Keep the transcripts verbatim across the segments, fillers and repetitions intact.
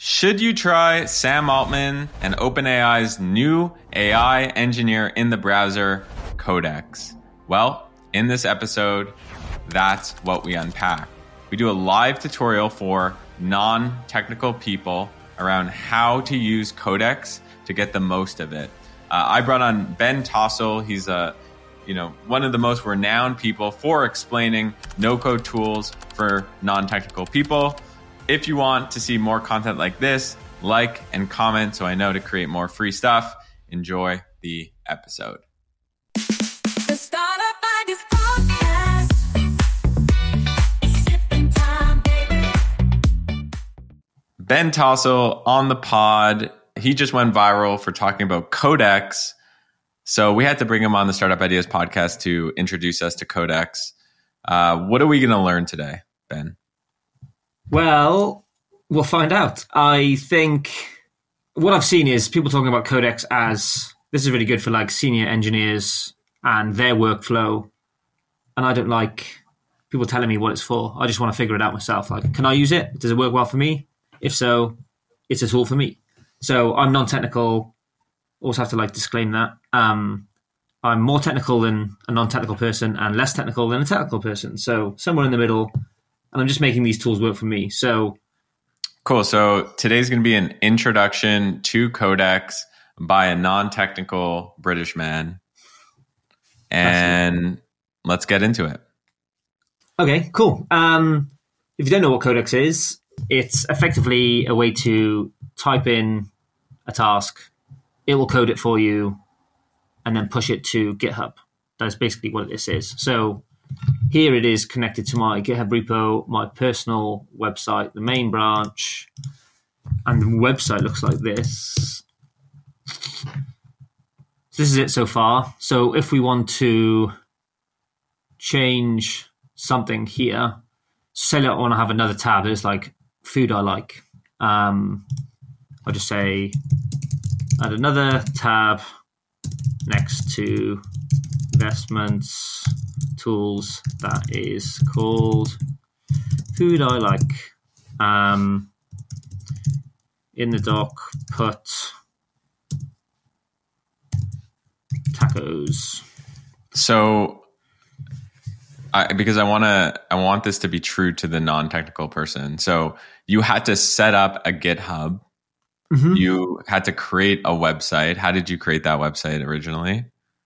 Should you try Sam Altman and OpenAI's new A I engineer in the browser, Codex? Well, in this episode, that's what we unpack. We do a live tutorial for non-technical people around how to use Codex to get the most of it. Uh, I brought on Ben Tossell. He's a, you know, one of the most renowned people for explaining no-code tools for non-technical people. If you want to see more content like this, like and comment so I know to create more free stuff. Enjoy the episode. The Startup Ideas Podcast. Sipping time, baby. Ben Tossell on the pod. He just went viral for talking about Codex. So we had to bring him on the Startup Ideas Podcast to introduce us to Codex. Uh, what are we going to learn today, Ben? Well, we'll find out. I think what I've seen is people talking about Codex as this is really good for like senior engineers and their workflow. And I don't like people telling me what it's for. I just want to figure it out myself. Like, can I use it? Does it work well for me? If so, it's a tool for me. So I'm non-technical. Also have to like disclaim that. Um, I'm more technical than a non-technical person and less technical than a technical person. So somewhere in the middle. And I'm just making these tools work for me. So cool. So today's going to be an introduction to Codex by a non-technical British man. And let's get into it. Okay, cool. Um, if you don't know what Codex is, it's effectively a way to type in a task. It will code it for you and then push it to GitHub. That's basically what this is. So here it is connected to my GitHub repo, my personal website, the main branch, and the website looks like this. So this is it so far. So if we want to change something here, say I want to have another tab, it's like food I like. Um, I'll just say add another tab next to investments tools that is called food I like. Um, in the doc, put tacos. So, I, because I want to, I want this to be true to the non-technical person. So you had to set up a GitHub. Mm-hmm. You had to create a website. How did you create that website originally?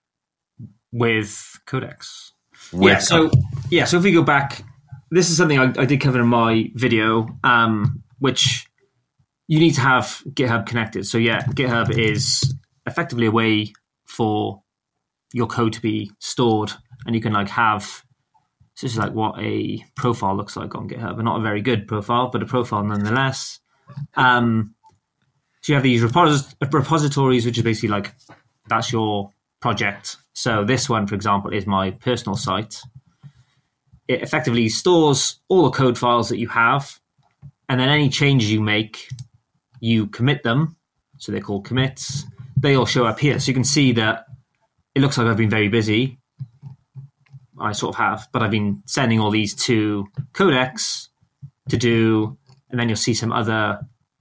With Codex. With yeah, so yeah, so if we go back, this is something I, I did cover in my video, um, which you need to have GitHub connected. So yeah, GitHub is effectively a way for your code to be stored, and you can like have so this is like what a profile looks like on GitHub, and not a very good profile, but a profile nonetheless. Um, so you have these repos- repositories, which is basically like that's your project. So this one, for example, is my personal site. It effectively stores all the code files that you have, and then any changes you make, you commit them. So they're called commits. They all show up here. So you can see that it looks like I've been very busy. I sort of have, but I've been sending all these to Codex to do, and then you'll see some other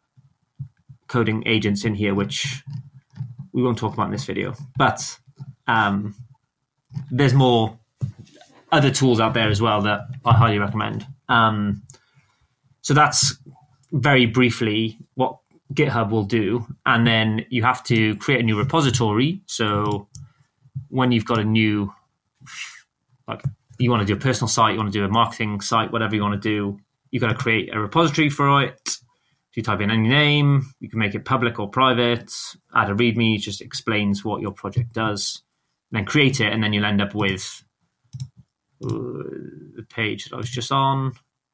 coding agents in here, which we won't talk about in this video. But Um, there's more other tools out there as well that I highly recommend. Um, so that's very briefly what GitHub will do. And then you have to create a new repository. So when you've got a new, like you want to do a personal site, you want to do a marketing site, whatever you want to do, you've got to create a repository for it. So you type in any name, you can make it public or private, add a README, it just explains what your project does. Then create it, and then you'll end up with uh, the page that I was just on,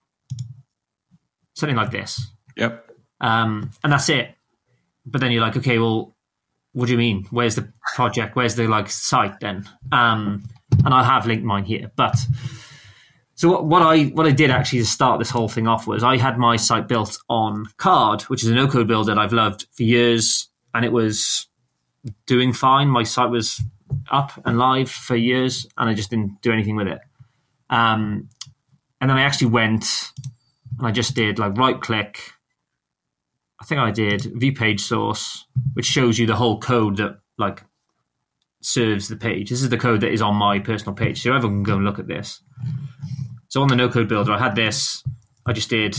something like this. Yep. Um, and that's it. But then you're like, okay, well, what do you mean? Where's the project? Where's the like site then? Um, and I have linked mine here. But so what, what I what I did actually to start this whole thing off was I had my site built on Card, which is a no-code builder that I've loved for years, and it was doing fine. My site was up and live for years, and I just didn't do anything with it. Um, and then I actually went and I just did like right click. I think I did view page source, which shows you the whole code that like serves the page. This is the code that is on my personal page, so everyone can go and look at this. So on the no code builder, I had this. I just did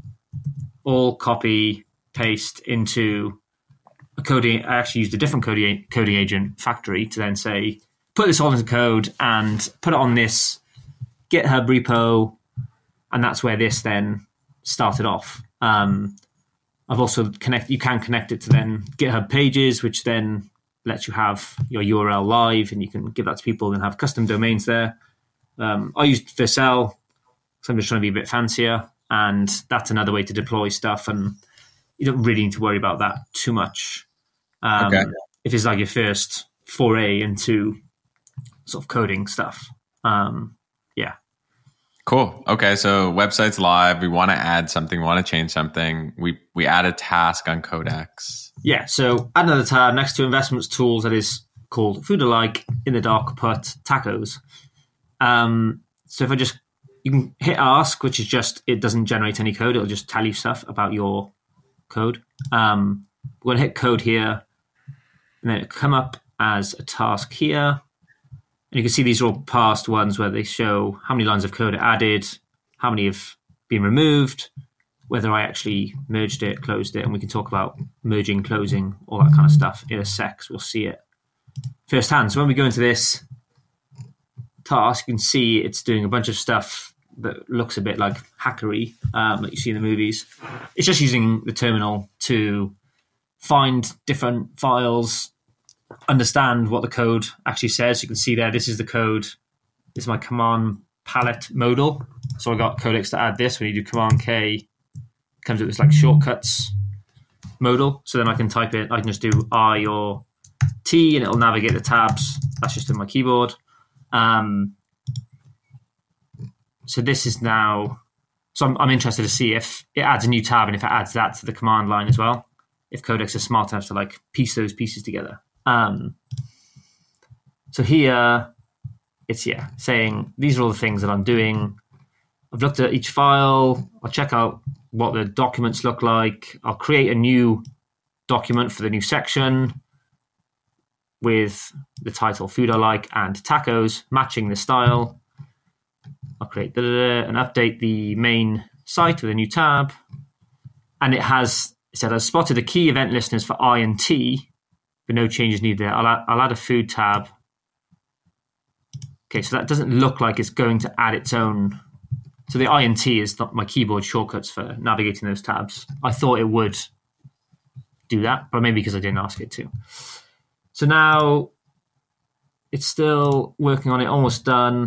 all copy paste into a coding. I actually used a different coding coding agent factory to then say put this all into code and put it on this GitHub repo, and that's where this then started off. Um, I've also connect. You can connect it to then GitHub Pages, which then lets you have your U R L live, and you can give that to people and have custom domains there. Um, I used Vercel, so I'm just trying to be a bit fancier, and that's another way to deploy stuff, and you don't really need to worry about that too much. Um, Okay. If it's like your first foray into sort of coding stuff. Um, yeah. Cool. Okay, so website's live. We want to add something. We want to change something. We we add a task on Codex. Yeah, so add another tab next to investments tools that is called food alike. In the doc, put tacos. Um, so if I just, you can hit ask, which is just, it doesn't generate any code. It'll just tell you stuff about your code. Um, we're going to hit code here, and then it'll come up as a task here. And you can see these are all past ones where they show how many lines of code are added, how many have been removed, whether I actually merged it, closed it, and we can talk about merging, closing, all that kind of stuff in a sec. So we'll see it firsthand. So when we go into this task, you can see it's doing a bunch of stuff that looks a bit like hackery, um, that you see in the movies. It's just using the terminal to find different files, understand what the code actually says. You can see there, this is the code. This is my command palette modal. So I got Codex to add this. When you do command K, it comes with this like shortcuts modal. So then I can type it. I can just do I or T, and it'll navigate the tabs. That's just in my keyboard. Um, so this is now. So I'm, I'm interested to see if it adds a new tab and if it adds that to the command line as well. If Codex is smart enough to like piece those pieces together. Um, so here it's, yeah, saying these are all the things that I'm doing. I've looked at each file. I'll check out what the documents look like. I'll create a new document for the new section with the title food I like and tacos, matching the style. I'll create and update the main site with a new tab. And it has, it said, I've spotted the key event listeners for I and T, but no changes needed there. I'll add, I'll add a food tab. Okay, so that doesn't look like it's going to add its own. So the I and T is not my keyboard shortcuts for navigating those tabs. I thought it would do that, but maybe because I didn't ask it to. So now it's still working on it, almost done.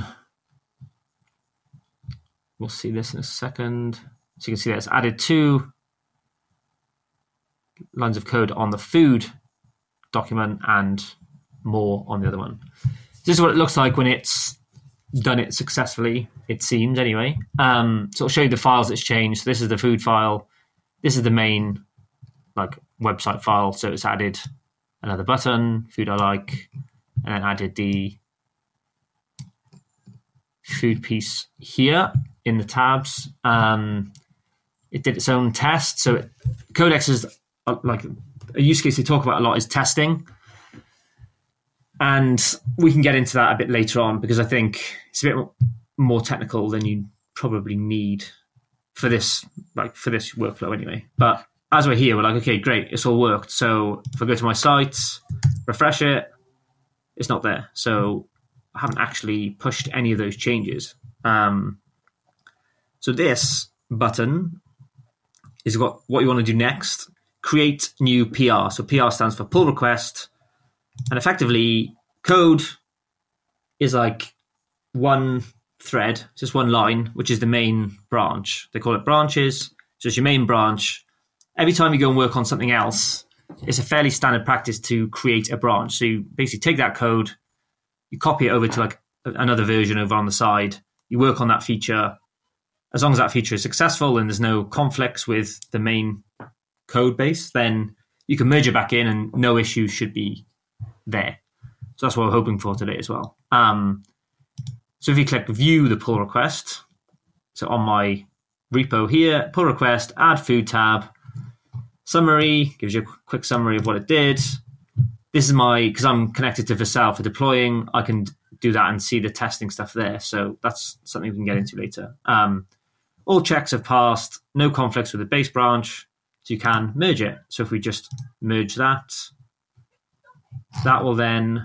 We'll see this in a second. So you can see that it's added two lines of code on the food document and more on the other one. This is what it looks like when it's done it successfully, it seems anyway. Um, so I'll show you the files it's changed. So this is the food file. This is the main like website file. So it's added another button, food I like, and then added the food piece here in the tabs. Um, it did its own test. So it, Codex is uh, like a use case they talk about a lot is testing. And we can get into that a bit later on because I think it's a bit more technical than you probably need for this, like for this workflow anyway. But as we're here, we're like, okay, great, it's all worked. So if I go to my sites, refresh it, it's not there. So I haven't actually pushed any of those changes. Um, so this button is what, what you want to do next. Create new P R. So P R stands for pull request. And effectively, code is like one thread, just one line, which is the main branch. They call it branches. So it's your main branch. Every time you go and work on something else, it's a fairly standard practice to create a branch. So you basically take that code, you copy it over to like another version over on the side. You work on that feature. As long as that feature is successful and there's no conflicts with the main code base, then you can merge it back in and no issues should be there. So that's what we're hoping for today as well. Um, so if you click view the pull request, so on my repo here, pull request, add food tab. summary, gives you a quick summary of what it did. This is my, because I'm connected to Vercel for deploying, I can do that and see the testing stuff there. So that's something we can get into later. Um, all checks have passed, no conflicts with the base branch, so you can merge it. So if we just merge that, that will then,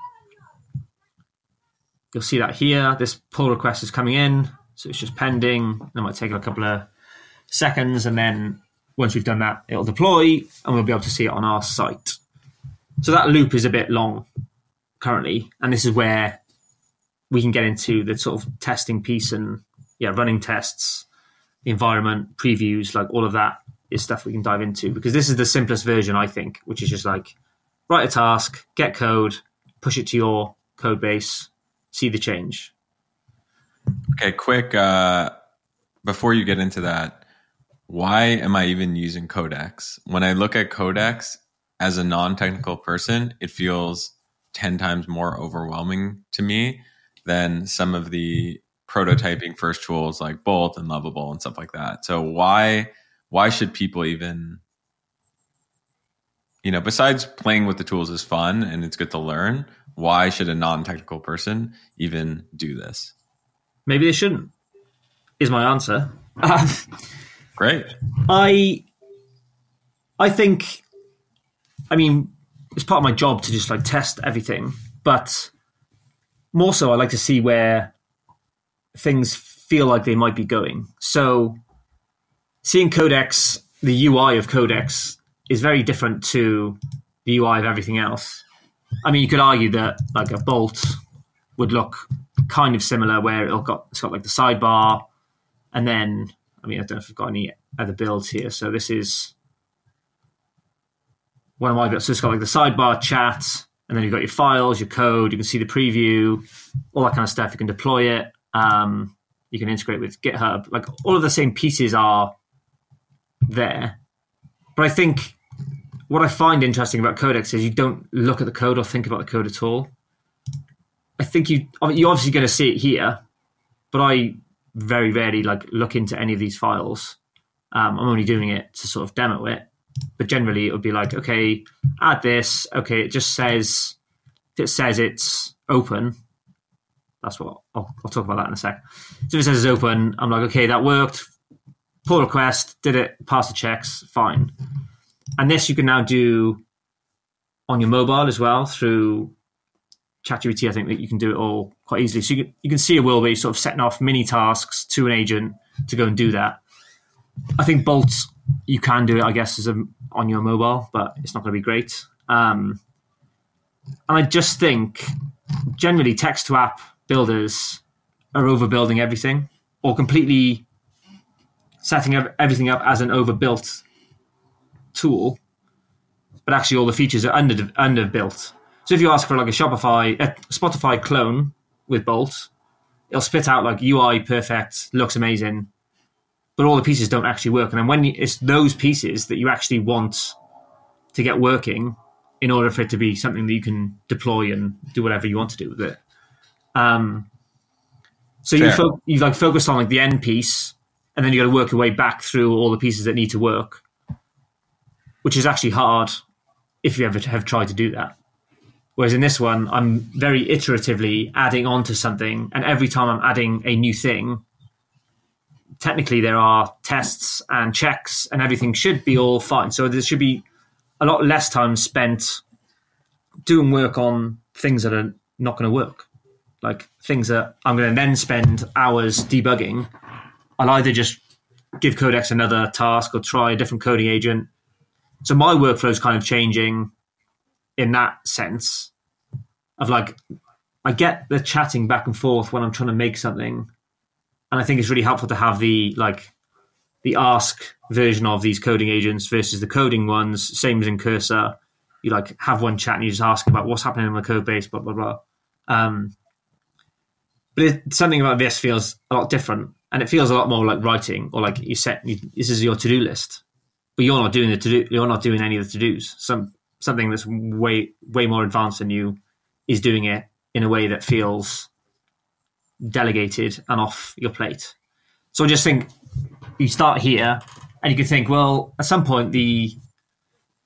you'll see that here, this pull request is coming in, so it's just pending. It might take a couple of seconds, and then once we've done that, it'll deploy, and we'll be able to see it on our site. So that loop is a bit long currently, and this is where we can get into the sort of testing piece and yeah, running tests, the environment, previews, like all of that is stuff we can dive into, because this is the simplest version, I think, which is just like write a task, get code, push it to your code base, see the change. Okay, quick, uh, before you get into that, why am I even using Codex? When I look at Codex as a non-technical person, it feels ten times more overwhelming to me than some of the prototyping first tools like Bolt and Lovable and stuff like that. So why why should people even, you know, besides playing with the tools is fun and it's good to learn, why should a non-technical person even do this? Maybe they shouldn't, is my answer. Um, Great. I I think, I mean, it's part of my job to just like test everything, but more so I like to see where things feel like they might be going. So seeing Codex, the U I of Codex is very different to the U I of everything else. I mean, you could argue that like a Bolt would look kind of similar, where it'll got, it's got like the sidebar, and then, I mean, I don't know if I've got any other builds here. So this is one of my builds. So it's got like the sidebar, chat, and then you've got your files, your code, you can see the preview, all that kind of stuff. You can deploy it. Um, you can integrate with GitHub. Like all of the same pieces are there. But I think what I find interesting about Codex is you don't look at the code or think about the code at all. I think you, you're obviously going to see it here, but I very rarely like look into any of these files. Um, I'm only doing it to sort of demo it. But generally it would be like, okay, add this. Okay, it just says, if it says it's open, that's what, I'll, I'll talk about that in a sec. So if it says it's open, I'm like, okay, that worked. Pull request, did it, pass the checks, fine. And this you can now do on your mobile as well through ChatGPT. I think that you can do it all quite easily. So you can, you can see a world where you're sort of setting off mini tasks to an agent to go and do that. I think Bolt, you can do it, I guess, as a, on your mobile, but it's not going to be great. Um, and I just think generally text to app builders are overbuilding everything, or completely setting up everything up as an overbuilt tool, but actually all the features are under underbuilt. So if you ask for like a Shopify, a Spotify clone with Bolt, it'll spit out like U I perfect, looks amazing, but all the pieces don't actually work. And then when you, it's those pieces that you actually want to get working in order for it to be something that you can deploy and do whatever you want to do with it. Um, so you fo- you like focus on like the end piece, and then you got to work your way back through all the pieces that need to work, which is actually hard if you ever have tried to do that. Whereas in this one, I'm very iteratively adding on to something, and every time I'm adding a new thing, technically there are tests and checks, and everything should be all fine. So there should be a lot less time spent doing work on things that are not going to work. Like things that I'm going to then spend hours debugging. I'll either just give Codex another task or try a different coding agent. So my workflow is kind of changing in that sense of like, I get the chatting back and forth when I'm trying to make something. And I think it's really helpful to have the like the ask version of these coding agents versus the coding ones, same as in Cursor. You like have one chat and you just ask about what's happening in the code base, blah, blah, blah. Um, but it, something about this feels a lot different, and it feels a lot more like writing, or like you set, you, this is your to-do list, but you're not doing the to-do, you're not doing any of the to-dos. Some, something that's way, way more advanced than you is doing it in a way that feels delegated and off your plate. So I just think you start here and you can think, well, at some point the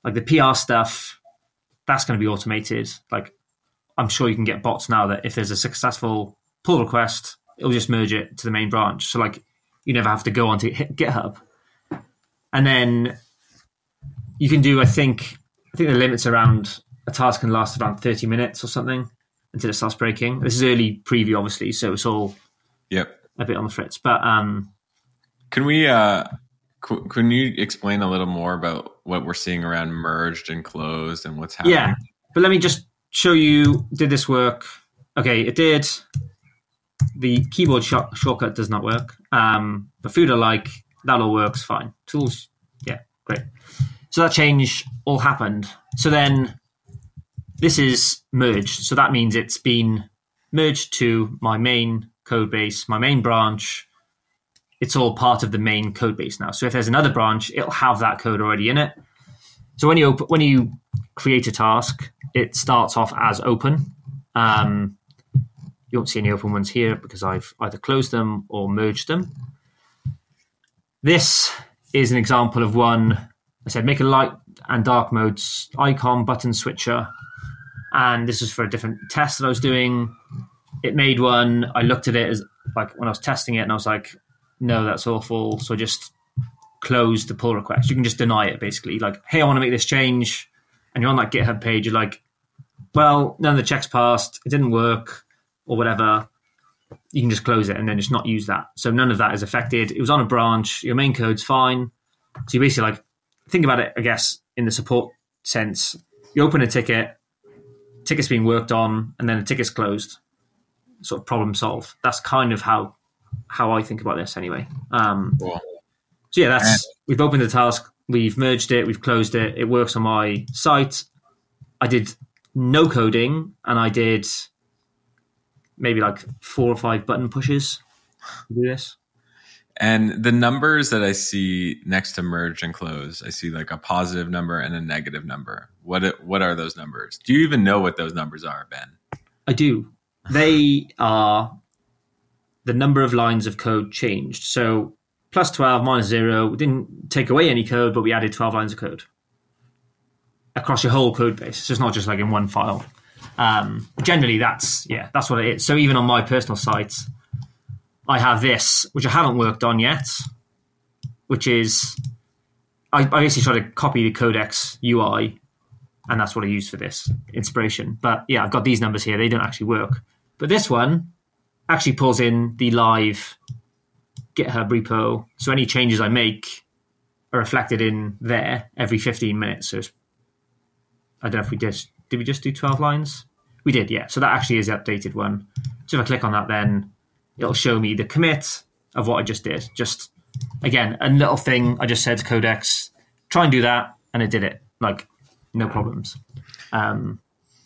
Like the P R stuff, that's going to be automated. Like I'm sure you can get bots now that if there's a successful pull request, it'll just merge it to the main branch. So like you never have to go onto GitHub. And then you can do, I think, I think the limit's around a task can last around thirty minutes or something until it starts breaking. This is early preview, obviously, so it's all Yep. a bit on the fritz. But um, Can we, uh, c- can you explain a little more about what we're seeing around merged and closed and what's happening? yeah, but let me just show you, did this work? Okay, it did. The keyboard sh- shortcut does not work. Um, but food alike, that all works fine. Tools, yeah, great. So that change all happened. So then this is merged. So that means it's been merged to my main code base, my main branch. It's all part of the main code base now. So if there's another branch, it'll have that code already in it. So when you op- when you create a task, it starts off as open. Um, you won't see any open ones here because I've either closed them or merged them. This is an example of one. I said make a light and dark modes icon button switcher. And this is for a different test that I was doing. It made one. I looked at it as like when I was testing it and I was like, no, that's awful. So I just closed the pull request. You can just deny it basically. Like, hey, I want to make this change. And you're on that GitHub page. You're like, well, none of the checks passed. It didn't work or whatever. You can just close it and then just not use that. So none of that is affected. It was on a branch. Your main code's fine. So you basically like, think about it, I guess, in the support sense. You open a ticket, ticket's being worked on, and then the ticket's closed. Sort of problem solved. That's kind of how how I think about this anyway. Um, Cool. so yeah, that's we've opened the task, we've merged it, we've closed it. It works on my site. I did no coding, and I did maybe like four or five button pushes to do this. And the numbers that I see next to merge and close, I see like a positive number and a negative number. What it- what are those numbers? Do you even know what those numbers are, Ben? I do. They are the number of lines of code changed. So plus twelve, minus zero, we didn't take away any code, but we added twelve lines of code across your whole code base. So it's not just like in one file. Um, generally, that's, yeah, that's what it is. So even on my personal site, I have this, which I haven't worked on yet, which is, I, I basically try to copy the Codex U I, and that's what I use for this inspiration. But yeah, I've got these numbers here. They don't actually work. But this one actually pulls in the live GitHub repo. So any changes I make are reflected in there every fifteen minutes. So it's, I don't know if we did, did we just do twelve lines? We did, yeah. So that actually is the updated one. So if I click on that, then it'll show me the commit of what I just did. Just, again, a little thing I just said to Codex, try and do that, and it did it. Like, no problems. Um,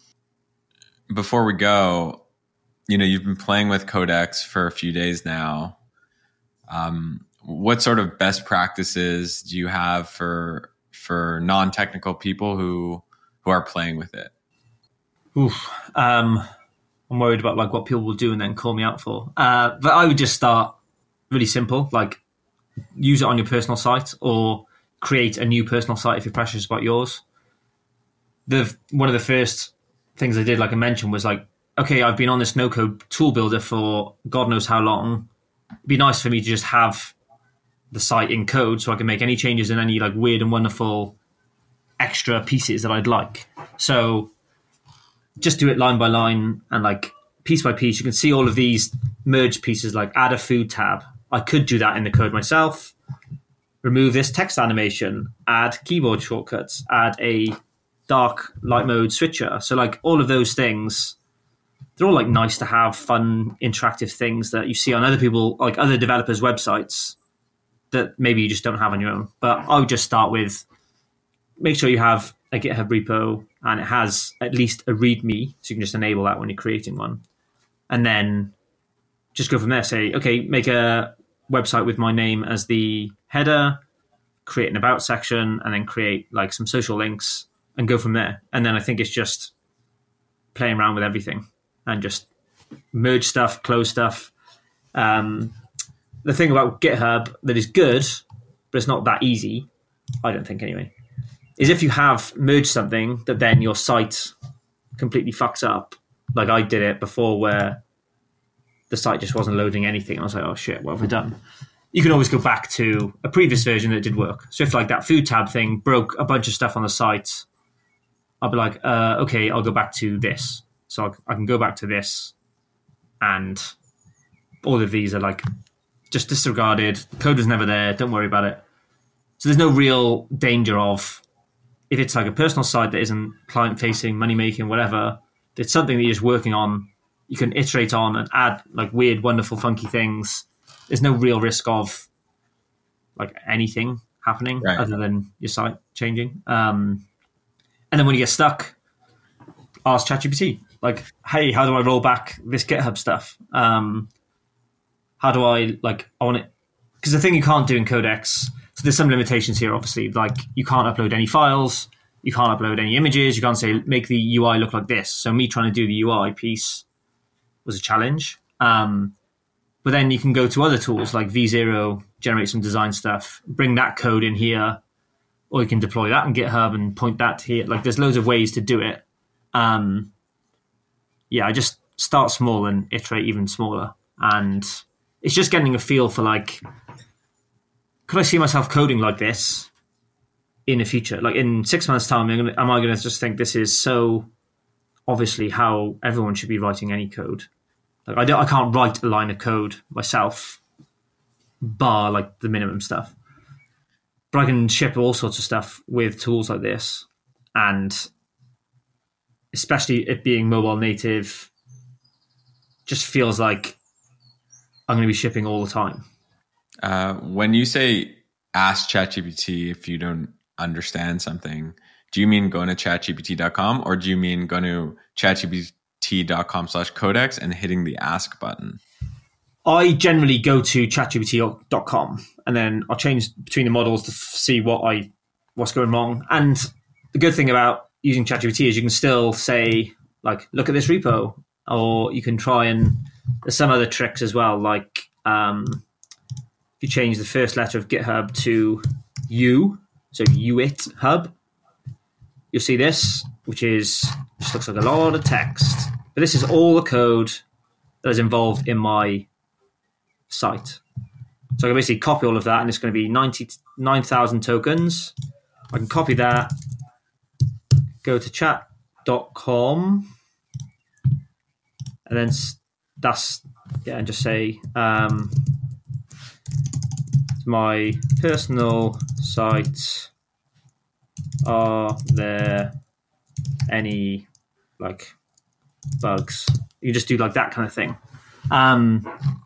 Before we go, you know, you've been playing with Codex for a few days now. Um, what sort of best practices do you have for for non-technical people who who are playing with it? oof, um, I'm worried about like what people will do and then call me out for. Uh, but I would just start really simple, like use it on your personal site or create a new personal site if you're precious about yours. The one of the first things I did, like I mentioned, was like, okay, I've been on this no-code tool builder for God knows how long. It'd be nice for me to just have the site in code so I can make any changes and any like weird and wonderful extra pieces that I'd like. So just do it line by line and like piece by piece. You can see all of these merged pieces, like add a food tab. I could do that in the code myself. Remove this text animation, add keyboard shortcuts, add a dark light mode switcher. So like all of those things, they're all like nice to have, fun, interactive things that you see on other people, like other developers' websites that maybe you just don't have on your own. But I would just start with, make sure you have a GitHub repo and it has at least a README, so you can just enable that when you're creating one. And then just go from there. Say, okay, make a website with my name as the header, create an about section, and then create like some social links and go from there. And then I think it's just playing around with everything and just merge stuff, close stuff. Um, the thing about GitHub that is good, but it's not that easy, I don't think anyway, is if you have merged something that then your site completely fucks up, like I did it before where the site just wasn't loading anything. I was like, oh shit, what have I done? You can always go back to a previous version that did work. So if like that food tab thing broke a bunch of stuff on the site, I'll be like, uh, okay, I'll go back to this. So I, I can go back to this, and all of these are like just disregarded. The code was never there. Don't worry about it. So there's no real danger of, if it's like a personal site that isn't client-facing, money-making, whatever, it's something that you're just working on, you can iterate on and add like weird, wonderful, funky things. There's no real risk of like anything happening right. other than your site changing. Um, and then when you get stuck, ask ChatGPT. Like, hey, how do I roll back this GitHub stuff? Um, how do I, like, I want it... Because the thing you can't do in Codex... So there's some limitations here, obviously. Like, you can't upload any files. You can't upload any images. You can't say, make the U I look like this. So me trying to do the U I piece was a challenge. Um, but then you can go to other tools like V zero, generate some design stuff, bring that code in here, or you can deploy that in GitHub and point that to here. Like, there's loads of ways to do it. Um, yeah, I just start small and iterate even smaller. And it's just getting a feel for, like, could I see myself coding like this in the future? Like, in six months' time, am I gonna, am I going to just think this is so obviously how everyone should be writing any code? Like, I, don't, I can't write a line of code myself, bar, like, the minimum stuff. But I can ship all sorts of stuff with tools like this. And especially it being mobile native, just feels like I'm going to be shipping all the time. Uh, when you say ask ChatGPT if you don't understand something, do you mean going to chat G P T dot com, or do you mean going to chat G P T dot com slash codex and hitting the ask button? I generally go to chat G P T dot com and then I'll change between the models to f- see what I what's going wrong. And the good thing about using ChatGPT is you can still say, like, look at this repo, or you can try and there's some other tricks as well, like um, if you change the first letter of GitHub to U, so U I T hub, you'll see this, which is just looks like a lot of text. But this is all the code that is involved in my site. So I can basically copy all of that, and it's going to be ninety-nine thousand tokens. I can copy that, go to chat dot com, and then that's, yeah, and just say, um, my personal site, are there any, like, bugs? You just do, like, that kind of thing. Um,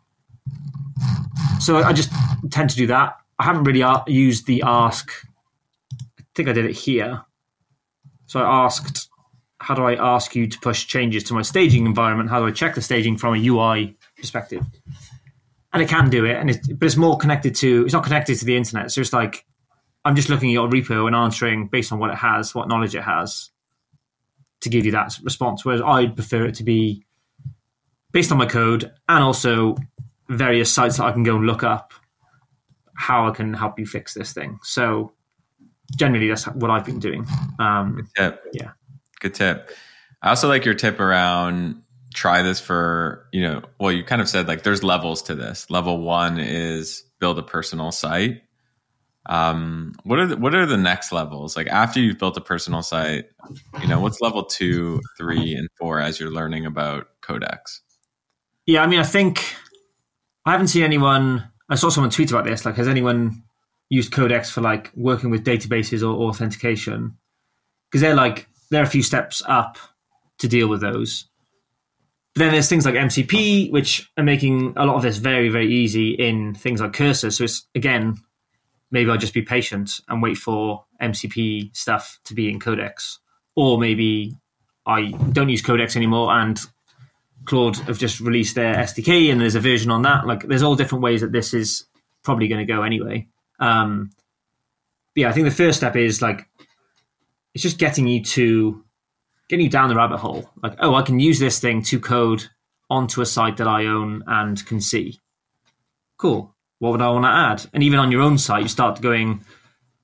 so I just tend to do that. I haven't really used the ask. I think I did it here. So I asked, how do I ask you to push changes to my staging environment? How do I check the staging from a U I perspective? And it can do it, and it's, but it's more connected to, it's not connected to the internet. So it's like, I'm just looking at your repo and answering based on what it has, what knowledge it has, to give you that response. Whereas I'd prefer it to be based on my code and also various sites that I can go and look up how I can help you fix this thing. So generally that's what I've been doing. Um, Good tip. Yeah. Good tip. I also like your tip around try this for, you know, well, you kind of said like there's levels to this. Level one is build a personal site. Um, what are the, what are the next levels? Like after you've built a personal site, you know, what's level two, three, and four as you're learning about Codex? Yeah, I mean, I think I haven't seen anyone. I saw someone tweet about this. Like, has anyone used Codex for like working with databases or authentication? Because they're like they're a few steps up to deal with those. But then there's things like M C P, which are making a lot of this very, very easy in things like Cursor. So it's, again, maybe I'll just be patient and wait for M C P stuff to be in Codex. Or maybe I don't use Codex anymore and Claude have just released their S D K and there's a version on that. Like, there's all different ways that this is probably going to go anyway. Um, but yeah, I think the first step is like, it's just getting you to, getting you down the rabbit hole. Like, oh, I can use this thing to code onto a site that I own and can see. Cool. What would I want to add? And even on your own site, you start going,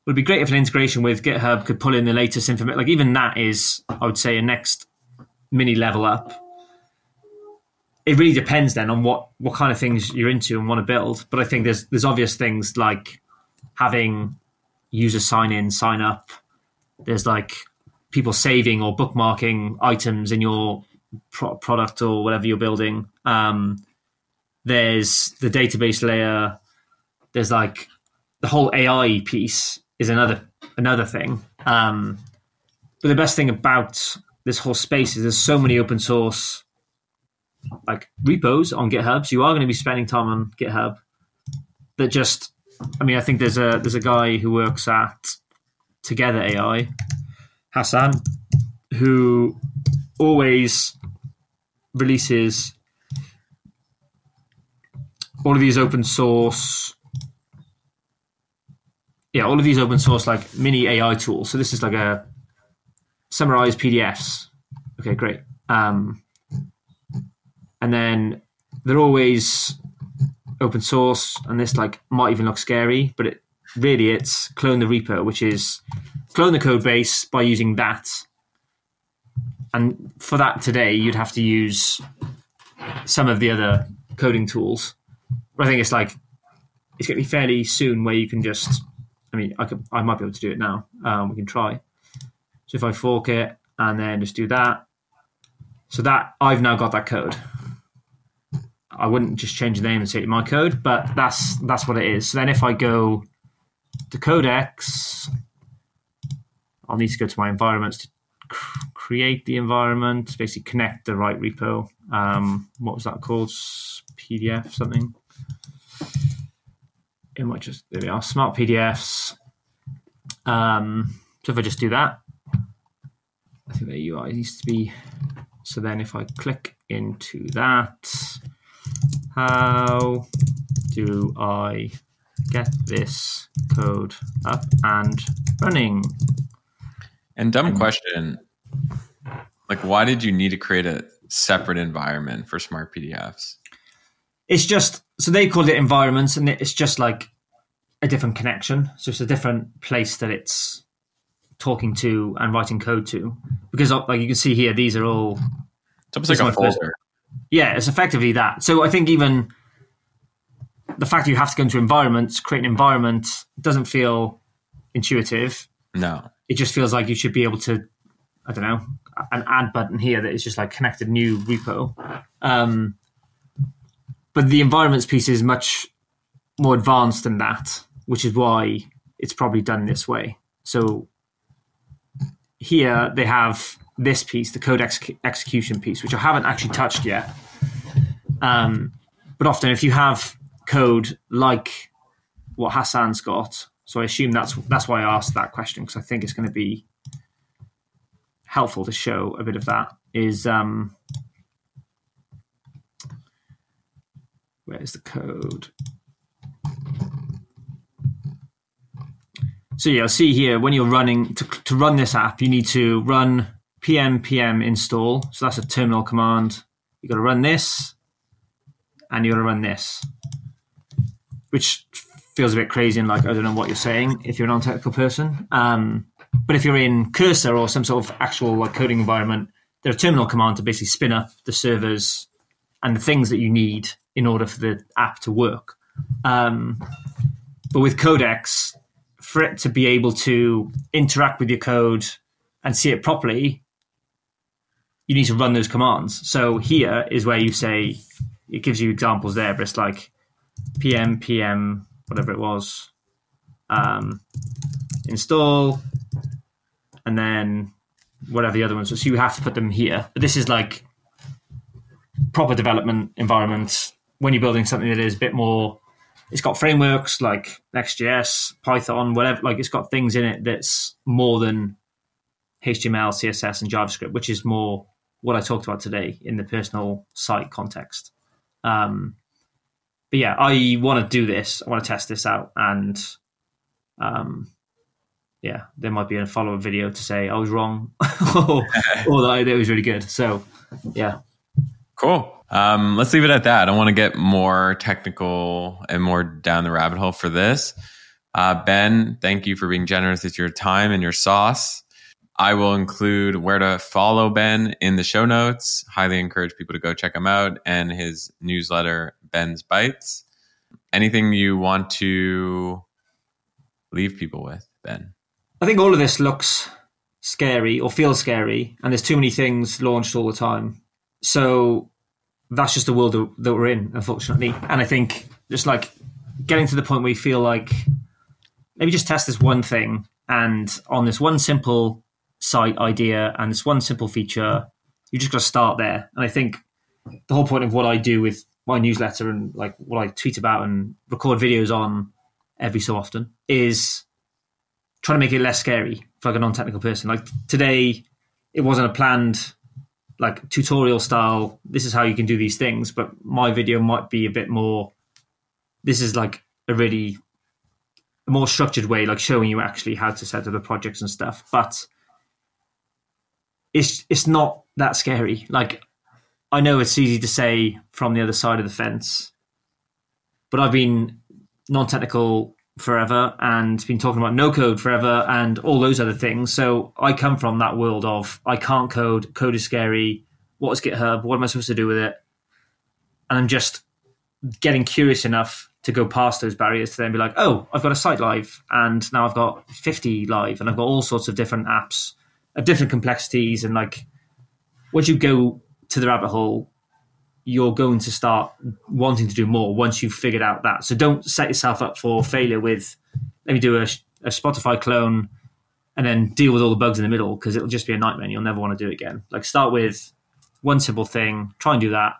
would be great if an integration with GitHub could pull in the latest information. Like even that is, I would say, a next mini level up. It really depends then on what, what kind of things you're into and want to build. But I think there's there's obvious things like having users sign in, sign up. There's like people saving or bookmarking items in your pro- product or whatever you're building. Um, there's the database layer. There's like the whole A I piece is another another thing. Um, but the best thing about this whole space is there's so many open source like repos on GitHub. So you are going to be spending time on GitHub. That just, I mean, I think there's a there's a guy who works at Together A I, Hassan, who always releases all of these open source, yeah, all of these open source like mini A I tools. So this is like a summarized P D Fs. Okay, great. Um, and then they're always open source, and this like might even look scary, but it really it's clone the repo, which is clone the code base by using that. And for that today, you'd have to use some of the other coding tools. But I think it's like it's going to be fairly soon where you can just. I mean, I could, I might be able to do it now. Um, we can try. So if I fork it and then just do that, so that I've now got that code. I wouldn't just change the name and say it's my code, but that's that's what it is. So then if I go to Codex, I'll need to go to my environments to cr- create the environment, basically connect the right repo. Um, what was that called? P D F something. It might just, there we are, smart P D Fs. Um, so if I just do that, I think the U I needs to be, so then if I click into that, how do I get this code up and running? And dumb question, like why did you need to create a separate environment for smart P D Fs? It's just, so they called it environments, and it's just like a different connection. So it's a different place that it's talking to and writing code to. Because like you can see here, these are all... It's almost like a folder. First, yeah, it's effectively that. So I think even the fact that you have to go into environments, create an environment, doesn't feel intuitive. No. It just feels like you should be able to, I don't know, an add button here that is just like connected new repo. Um, but the environments piece is much more advanced than that, which is why it's probably done this way. So here they have this piece, the code ex- execution piece, which I haven't actually touched yet. Um, but often if you have code like what Hassan's got, so I assume that's that's why I asked that question, because I think it's going to be helpful to show a bit of that, is... Um, where's the code? So yeah, see here, when you're running, to, to run this app, you need to run pm pm install. So that's a terminal command. You've got to run this, and you've got to run this, which feels a bit crazy and like, I don't know what you're saying if you're a non-technical person. Um, but if you're in Cursor or some sort of actual like coding environment, there's a terminal command to basically spin up the servers and the things that you need in order for the app to work. Um, but with Codex, for it to be able to interact with your code and see it properly, you need to run those commands. So here is where you say, it gives you examples there, but it's like pm, pm, whatever it was, um, install, and then whatever the other ones. So you have to put them here. But this is like proper development environment. When you're building something that is a bit more, it's got frameworks like Next.js, Python, whatever, like it's got things in it that's more than H T M L, C S S, and JavaScript, which is more what I talked about today in the personal site context. Um, but yeah, I want to do this. I want to test this out. And um, yeah, there might be a follow-up video to say I was wrong or, or that it was really good. So yeah. Cool. Um, let's leave it at that. I don't want to get more technical and more down the rabbit hole for this. Uh, Ben, thank you for being generous with your time and your sauce. I will include where to follow Ben in the show notes. Highly encourage people to go check him out and his newsletter, Ben's Bites. Anything you want to leave people with, Ben? I think all of this looks scary or feels scary, and there's too many things launched all the time. So that's just the world that that we're in, unfortunately. And I think just like getting to the point where you feel like maybe just test this one thing, and on this one simple site idea and this one simple feature, you just got to start there. And I think the whole point of what I do with my newsletter and like what I tweet about and record videos on every so often is trying to make it less scary for like a non-technical person. Like today, it wasn't a planned like tutorial style, this is how you can do these things, but my video might be a bit more, this is like a really a more structured way, like showing you actually how to set up the projects and stuff. But it's it's not that scary. Like, I know it's easy to say from the other side of the fence, but I've been non-technical forever and been talking about no code forever and all those other things. So I come from that world of I can't code, code is scary, what is GitHub, what am I supposed to do with it? And I'm just getting curious enough to go past those barriers to then be like, oh, I've got a site live and now I've got fifty live and I've got all sorts of different apps of different complexities. And like, once you go to the rabbit hole, you're going to start wanting to do more once you've figured out that. So don't set yourself up for failure with, let me do a, a Spotify clone and then deal with all the bugs in the middle, because it'll just be a nightmare and you'll never want to do it again. Like, start with one simple thing, try and do that.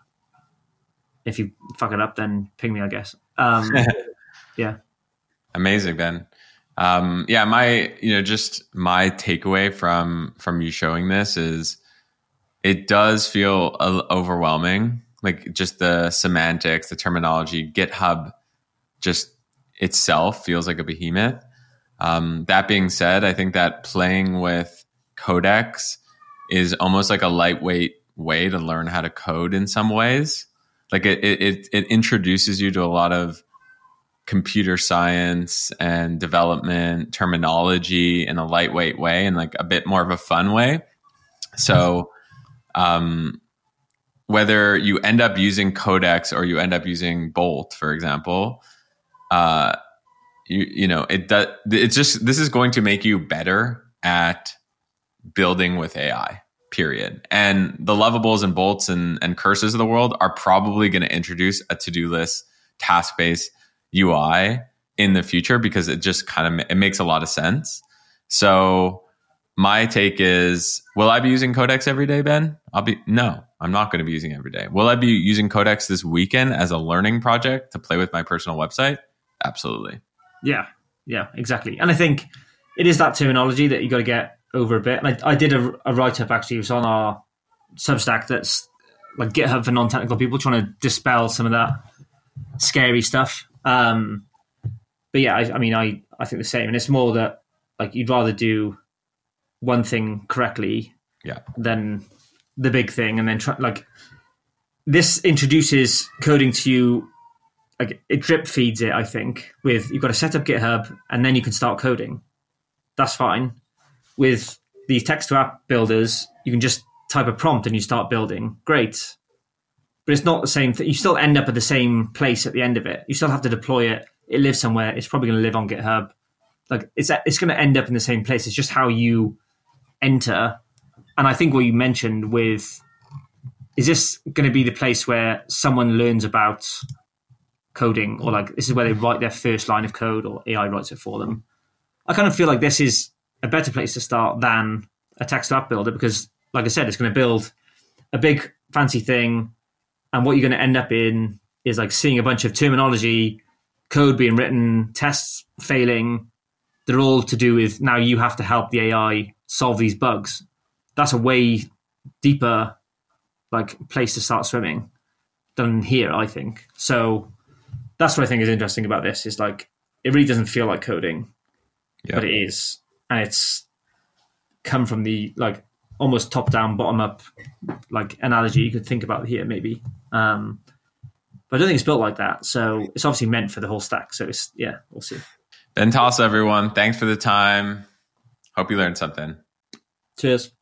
If you fuck it up, then ping me, I guess. Um, yeah. Amazing, Ben. Um, yeah, my, you know, just my takeaway from, from you showing this is it does feel uh, overwhelming. Like just the semantics, the terminology, GitHub just itself feels like a behemoth. Um, that being said, I think that playing with Codex is almost like a lightweight way to learn how to code in some ways. Like it, it, it introduces you to a lot of computer science and development terminology in a lightweight way and like a bit more of a fun way. So um, whether you end up using Codex or you end up using Bolt, for example, uh, you you know it does. It's just this is going to make you better at building with A I. Period. And the Lovables and Bolts and, and Curses of the world are probably going to introduce a to-do list, task-based U I in the future because it just kind of it makes a lot of sense. So my take is, will I be using Codex every day, Ben? I'll be no, I'm not going to be using it every day. Will I be using Codex this weekend as a learning project to play with my personal website? Absolutely. Yeah, yeah, exactly. And I think it is that terminology that you got to get over a bit. And I, I did a, a write-up actually, it was on our Substack that's like GitHub for non-technical people, trying to dispel some of that scary stuff. Um, but yeah, I, I mean, I, I think the same. And it's more that like you'd rather do one thing correctly yeah. than the big thing. And then try, like this introduces coding to you, like it drip feeds it, I think, with you've got to set up GitHub and then you can start coding. That's fine. With these text-to-app builders, you can just type a prompt and you start building. Great. But it's not the same thing. You still end up at the same place at the end of it. You still have to deploy it. It lives somewhere. It's probably going to live on GitHub. Like it's it's going to end up in the same place. It's just how you enter. And I think what you mentioned with, is this going to be the place where someone learns about coding, or like this is where they write their first line of code or A I writes it for them? I kind of feel like this is a better place to start than a text app builder, because like I said, it's going to build a big fancy thing. And what you're going to end up in is like seeing a bunch of terminology, code being written, tests failing. They're all to do with now you have to help the A I solve these bugs. That's a way deeper like place to start swimming than here, I think. So that's what I think is interesting about this, is like it really doesn't feel like coding, yep. but it is. And it's come from the like almost top down, bottom up like analogy you could think about here maybe. Um, but I don't think it's built like that. So it's obviously meant for the whole stack. So it's, yeah, we'll see. Ben Toss, everyone. Thanks for the time. Hope you learned something. Cheers.